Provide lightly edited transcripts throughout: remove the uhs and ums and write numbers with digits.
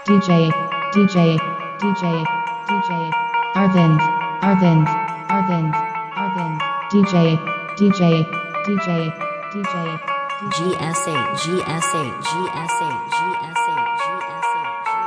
DJ, DJ, DJ, DJ, Arvind, Arvind, Arvind, Arvind, DJ, DJ, DJ, DJ, GSA, GSA, GSA, GSA, GSA.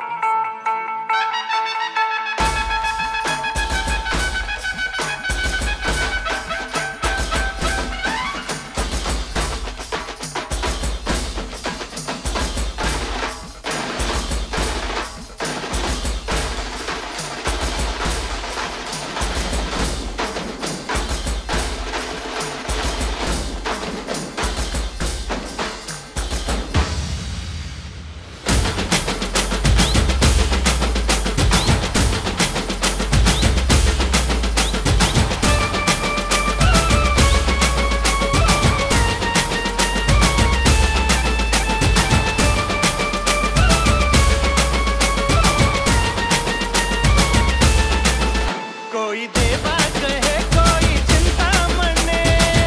कोई देवा कहे कोई चिंता मने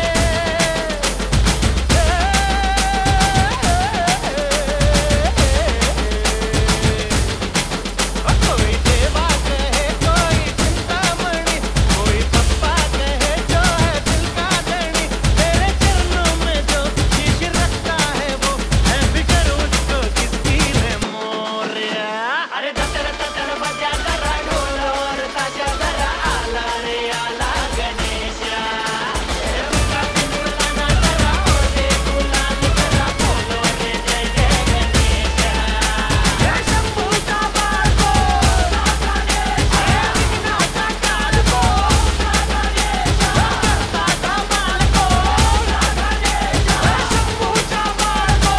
कोई देवा कहे कोई चिंता मणि कोई पप्पा कहे जो है दिल का धनी तेरे चरणों में जो शीश रखता है वो है फिकर उसको किसकी रे मोरिया अरे दतर दतर बजा जरा ढोल और ताजा जरा आला रे आला गणेशा तेरा पिंगलाना जरा हो दे गुलाल जरा बोलो रे जय जय गणेशा जय शंभू का बालको गणेशा विघ्नाचा कालको गणेशा करता धमालको गणेशा शंभूचा बालको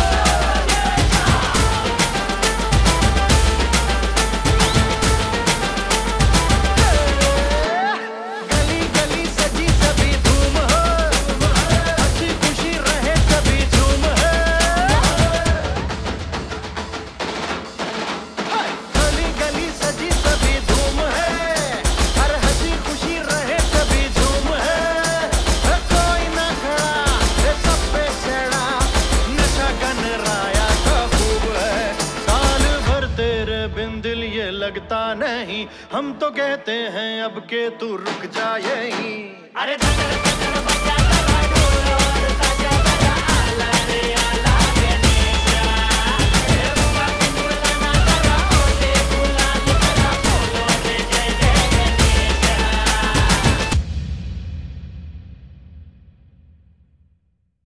गली गली सजी सभी धूम हो हंसी खुशी रहे सभी झूम है गली गली सजी सभी धूम है हर हंसी खुशी रहे सभी झूम है कोई ना खड़ा ये सब पे चढ़ा नशा गन राया का खूब है साल भर तेरे बिन दिल ये लगता नहीं हम तो कहते हैं अब के तू रुक जा यहीं अरे धकर धकर बजा